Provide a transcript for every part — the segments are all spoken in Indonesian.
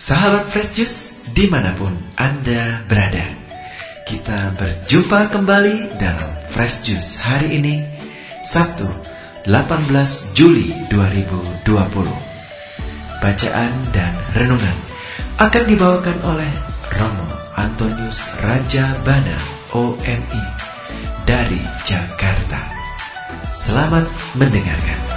Sahabat Fresh Juice dimanapun Anda berada, kita berjumpa kembali dalam Fresh Juice hari ini, Sabtu 18 Juli 2020. Bacaan dan renungan akan dibawakan oleh Romo Antonius Rajabana OMI dari Jakarta. Selamat mendengarkan.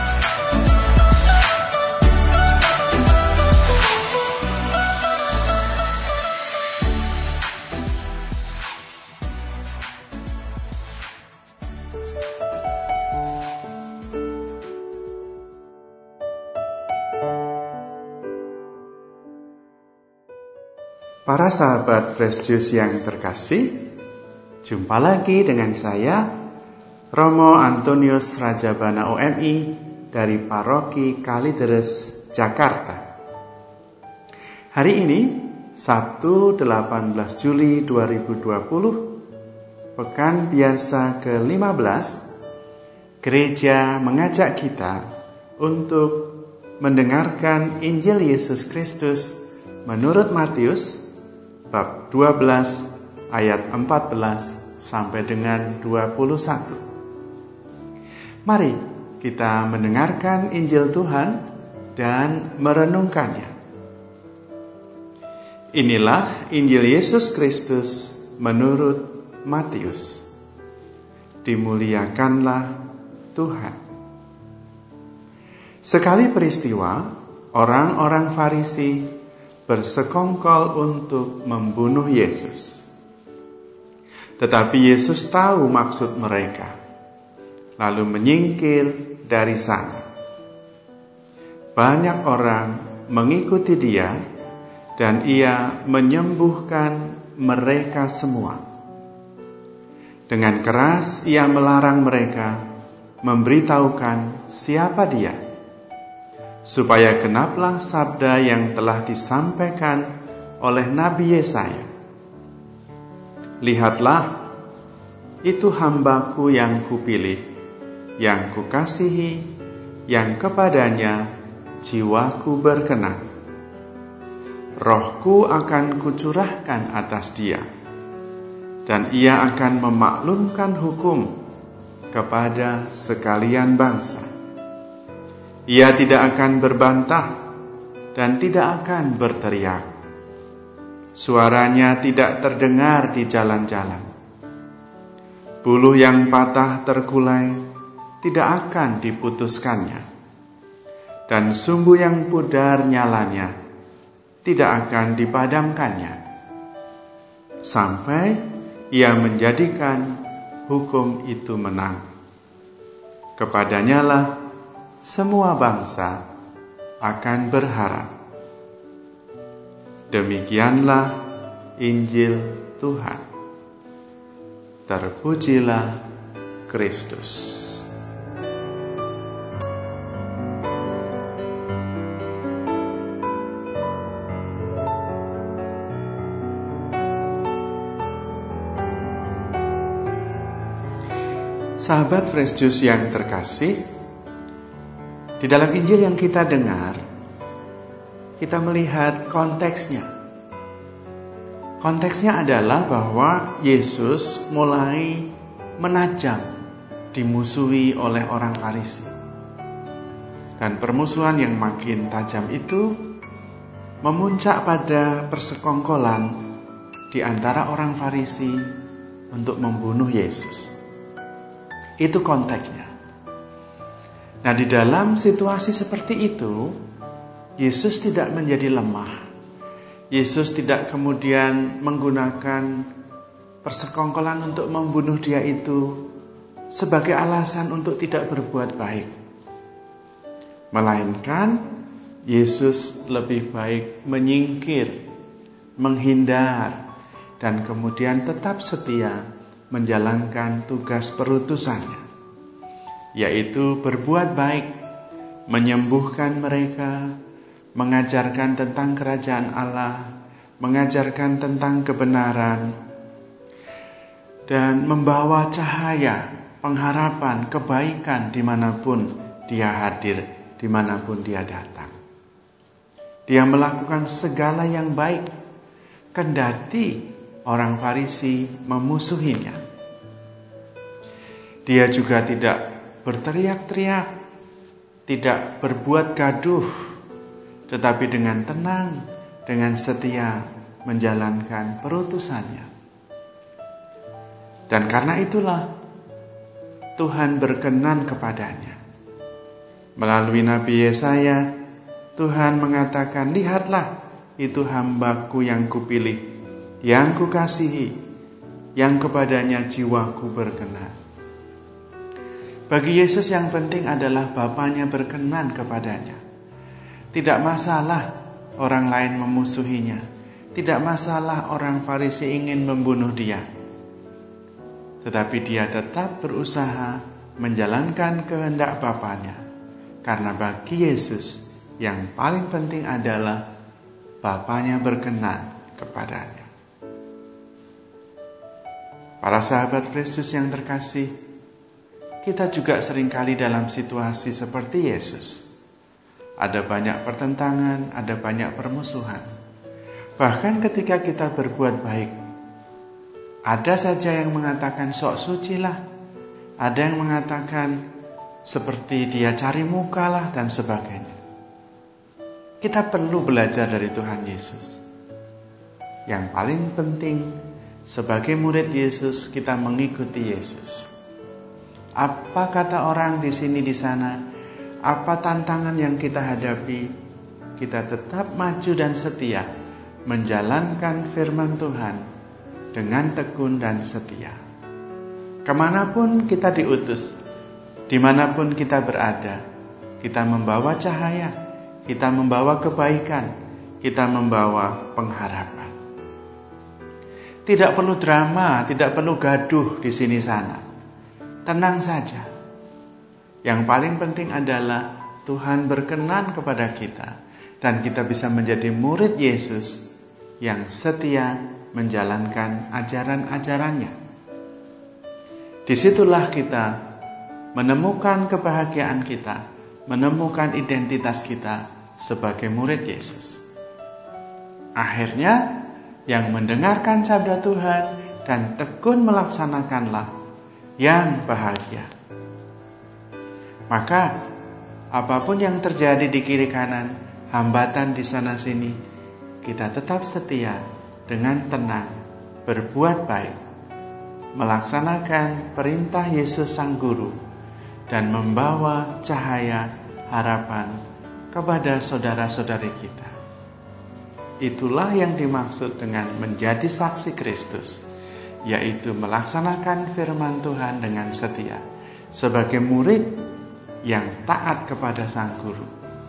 Para sahabat Fresh Juice yang terkasih, jumpa lagi dengan saya, Romo Antonius Rajabana OMI dari Paroki Kalideres, Jakarta. Hari ini, Sabtu 18 Juli 2020, Pekan Biasa ke-15, Gereja mengajak kita untuk mendengarkan Injil Yesus Kristus menurut Matius bab 12 ayat 14 sampai dengan 21. Mari kita mendengarkan Injil Tuhan dan merenungkannya. Inilah Injil Yesus Kristus menurut Matius. Dimuliakanlah Tuhan. Sekali peristiwa, orang-orang Farisi bersekongkol untuk membunuh Yesus. Tetapi Yesus tahu maksud mereka, lalu menyingkir dari sana. Banyak orang mengikuti dia, dan ia menyembuhkan mereka semua. Dengan keras ia melarang mereka memberitahukan siapa dia, supaya genaplah sabda yang telah disampaikan oleh Nabi Yesaya. Lihatlah, itu hambaku yang kupilih, yang kukasihi, yang kepadanya jiwaku berkenan. Rohku akan kucurahkan atas dia, dan ia akan memaklumkan hukum kepada sekalian bangsa. Ia tidak akan berbantah dan tidak akan berteriak. Suaranya tidak terdengar di jalan-jalan. Buluh yang patah terkulai tidak akan diputuskannya, dan sumbu yang pudar nyalanya tidak akan dipadamkannya, sampai ia menjadikan hukum itu menang. Kepadanya lah semua bangsa akan berharap. Demikianlah Injil Tuhan. Terpujilah Kristus. Sahabat Fresh Juice yang terkasih, di dalam Injil yang kita dengar, kita melihat konteksnya. Konteksnya adalah bahwa Yesus mulai menajam dimusuhi oleh orang Farisi. Dan permusuhan yang makin tajam itu memuncak pada persekongkolan di antara orang Farisi untuk membunuh Yesus. Itu konteksnya. Nah, di dalam situasi seperti itu, Yesus tidak menjadi lemah. Yesus tidak kemudian menggunakan persekongkolan untuk membunuh dia itu sebagai alasan untuk tidak berbuat baik. Melainkan, Yesus lebih baik menyingkir, menghindar, dan kemudian tetap setia menjalankan tugas perutusannya, yaitu berbuat baik, menyembuhkan mereka, mengajarkan tentang kerajaan Allah, mengajarkan tentang kebenaran, dan membawa cahaya, pengharapan, kebaikan dimanapun dia hadir, dimanapun dia datang. Dia melakukan segala yang baik, kendati orang Farisi memusuhinya. Dia juga tidak berteriak-teriak, tidak berbuat gaduh, tetapi dengan tenang, dengan setia menjalankan perutusannya. Dan karena itulah Tuhan berkenan kepadanya. Melalui Nabi Yesaya, Tuhan mengatakan, "Lihatlah, itu hamba-Ku yang Kupilih, yang Kukasihi, yang kepadanya jiwaku berkenan." Bagi Yesus yang penting adalah Bapanya berkenan kepadanya. Tidak masalah orang lain memusuhinya. Tidak masalah orang Farisi ingin membunuh dia. Tetapi dia tetap berusaha menjalankan kehendak Bapanya. Karena bagi Yesus yang paling penting adalah Bapanya berkenan kepadanya. Para sahabat Kristus yang terkasih, kita juga seringkali dalam situasi seperti Yesus. Ada banyak pertentangan, ada banyak permusuhan. Bahkan ketika kita berbuat baik, ada saja yang mengatakan sok suci lah, ada yang mengatakan seperti dia cari muka lah, dan sebagainya. Kita perlu belajar dari Tuhan Yesus. Yang paling penting sebagai murid Yesus, kita mengikuti Yesus. Apa kata orang di sini di sana, apa tantangan yang kita hadapi, kita tetap maju dan setia menjalankan firman Tuhan dengan tekun dan setia. Kemanapun kita diutus, dimanapun kita berada, kita membawa cahaya, kita membawa kebaikan, kita membawa pengharapan. Tidak perlu drama, tidak perlu gaduh di sini sana. Tenang saja. Yang paling penting adalah Tuhan berkenan kepada kita dan kita bisa menjadi murid Yesus yang setia menjalankan ajaran-ajarannya. Disitulah kita menemukan kebahagiaan kita, menemukan identitas kita sebagai murid Yesus. Akhirnya, yang mendengarkan sabda Tuhan dan tekun melaksanakanlah yang bahagia. Maka, apapun yang terjadi di kiri kanan, hambatan di sana sini, kita tetap setia dengan tenang, berbuat baik, melaksanakan perintah Yesus Sang Guru, dan membawa cahaya harapan kepada saudara-saudari kita. Itulah yang dimaksud dengan menjadi saksi Kristus, yaitu melaksanakan firman Tuhan dengan setia, sebagai murid yang taat kepada Sang Guru.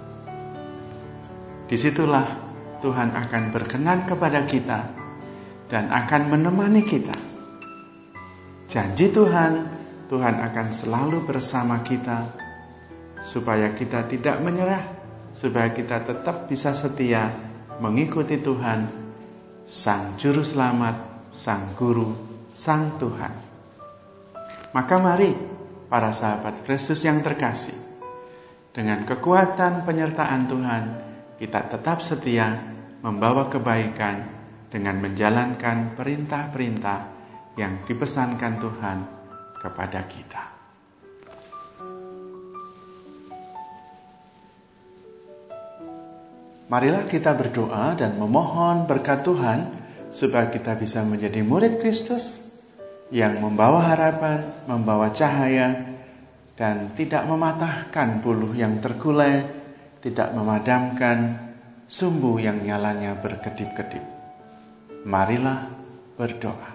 Disitulah Tuhan akan berkenan kepada kita dan akan menemani kita. Janji Tuhan, Tuhan akan selalu bersama kita, supaya kita tidak menyerah, supaya kita tetap bisa setia mengikuti Tuhan, Sang Juru Selamat, Sang Guru, Sang Tuhan. Maka mari, para sahabat Kristus yang terkasih, dengan kekuatan penyertaan Tuhan, kita tetap setia membawa kebaikan dengan menjalankan perintah-perintah yang dipesankan Tuhan kepada kita. Marilah kita berdoa dan memohon berkat Tuhan supaya kita bisa menjadi murid Kristus yang membawa harapan, membawa cahaya, dan tidak mematahkan buluh yang terkulai, tidak memadamkan sumbu yang nyalanya berkedip-kedip. Marilah berdoa.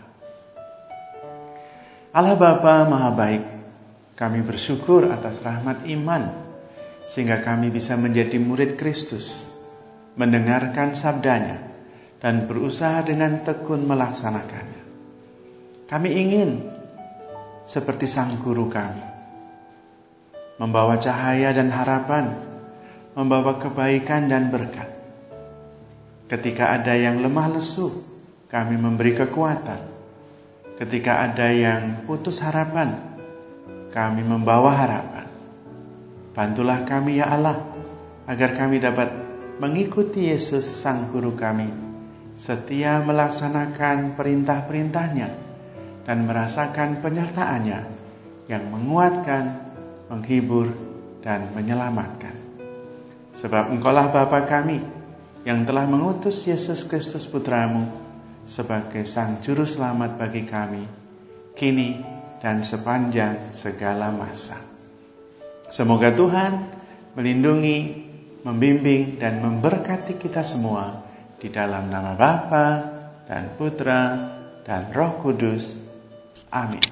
Allah Bapa Maha Baik, kami bersyukur atas rahmat iman, sehingga kami bisa menjadi murid Kristus, mendengarkan sabdanya, dan berusaha dengan tekun melaksanakannya. Kami ingin seperti Sang Guru kami, membawa cahaya dan harapan, membawa kebaikan dan berkat. Ketika ada yang lemah lesu, kami memberi kekuatan. Ketika ada yang putus harapan, kami membawa harapan. Bantulah kami ya Allah, agar kami dapat mengikuti Yesus Sang Guru kami, setia melaksanakan perintah-perintahnya, dan merasakan penyertaan-Nya yang menguatkan, menghibur, dan menyelamatkan. Sebab Engkaulah Bapa kami yang telah mengutus Yesus Kristus Putra-Mu sebagai Sang Juru Selamat bagi kami, kini dan sepanjang segala masa. Semoga Tuhan melindungi, membimbing, dan memberkati kita semua di dalam nama Bapa dan Putra dan Roh Kudus. Amin.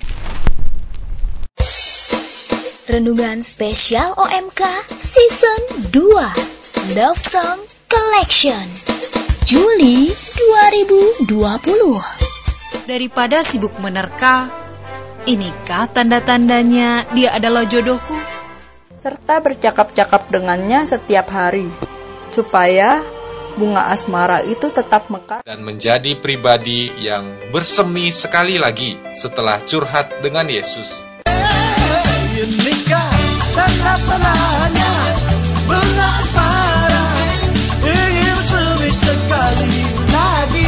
Renungan spesial OMK Season 2 Love Song Collection Juli 2020. Daripada sibuk menerka, inikah tanda-tandanya dia adalah jodohku? Serta bercakap-cakap dengannya setiap hari, supaya bunga asmara itu tetap mekar dan menjadi pribadi yang bersemi sekali lagi setelah curhat dengan Yesus. Inikah tanda-tandanya bunga asmara ingin bersemi sekali lagi.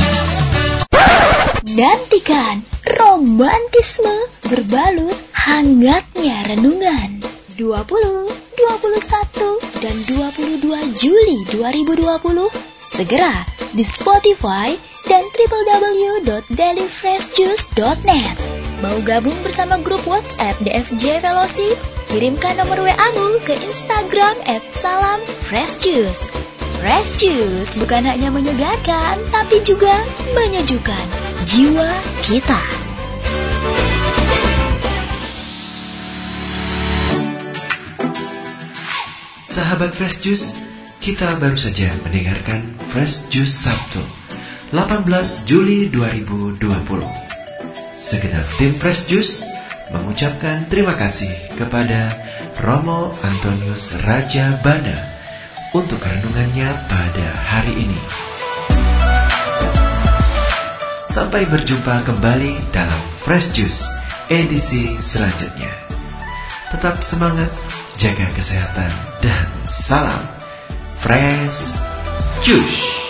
Nantikan romantisme berbalut hangatnya renungan 20, 21, dan 22 Juli 2020 segera di Spotify dan www.dailyfreshjuice.net. Mau gabung bersama grup WhatsApp DFJ Fellowship? Kirimkan nomor WA-mu ke Instagram @salamfreshjuice. Fresh Juice bukan hanya menyegarkan, tapi juga menyejukkan jiwa kita. Sahabat Fresh Juice, kita baru saja mendengarkan Fresh Juice Sabtu 18 Juli 2020. Segenap tim Fresh Juice mengucapkan terima kasih kepada Romo Antonius Raja Bana untuk renungannya pada hari ini. Sampai berjumpa kembali dalam Fresh Juice edisi selanjutnya. Tetap semangat, jaga kesehatan, dan salam Fresh Juice.